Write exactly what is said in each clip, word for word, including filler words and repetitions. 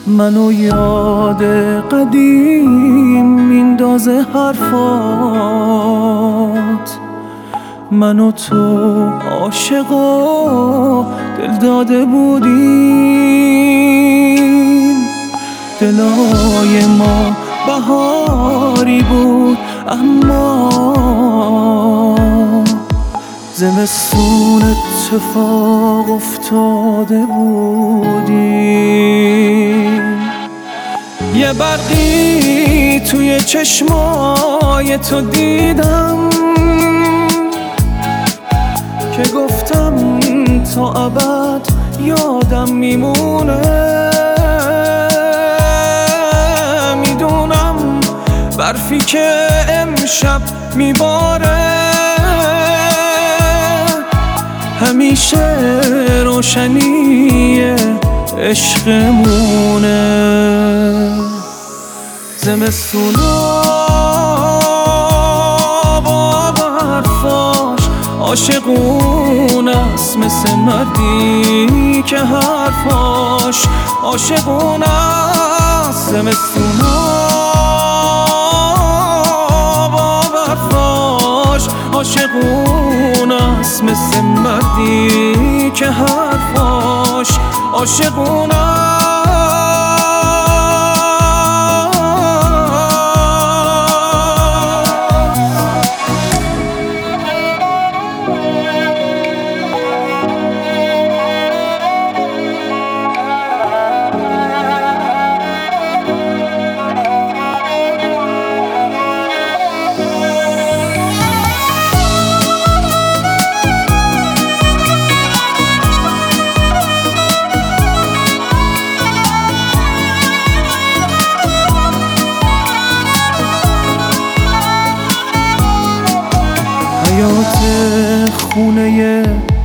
منو یاد قدیم میندازه حرفات، من و تو عاشق و دل داده بودیم. دلای ما بهاری بود اما زمستون اتفاق افتاده بودیم. یه برقی توی چشمای تو دیدم که گفتم تا ابد یادم میمونه. میدونم برفی که امشب میباره همیشه روشنی عشقمونه. زمستونا با برفاش عاشقون است، مثل مردی که حرفاش عاشقون است. زمستونا با برفاش عاشقون است، مثل مردی که حرفاش عاشقون است. حیات خونه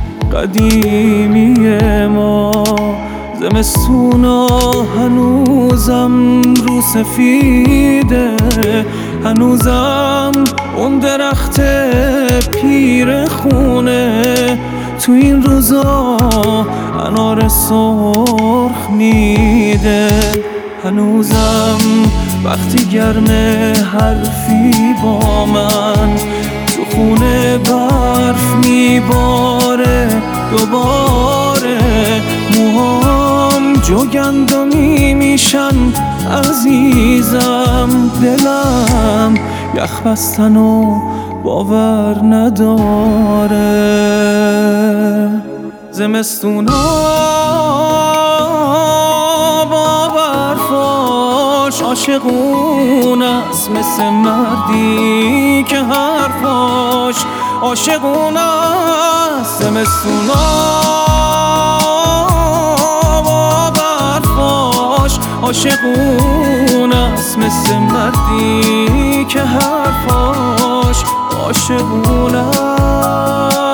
قدیمی ما، زمستونا هنوزم رو سفیده، هنوزم اون درخت پیر خونه تو این روزا انار سرخ میده. هنوزم وقتی گرمه حرفی با من تو خونه برف میباره دوباره. موهام جوگندمی میشن عزیزم، دلم یخ بستن و باور نداره. زمستونا با برفاش عاشقون است، مثل مردی که حرفاش عاشقون است. زمستونا با برفاش عاشقون است، مثل مردی که حرفاش عاشقون است.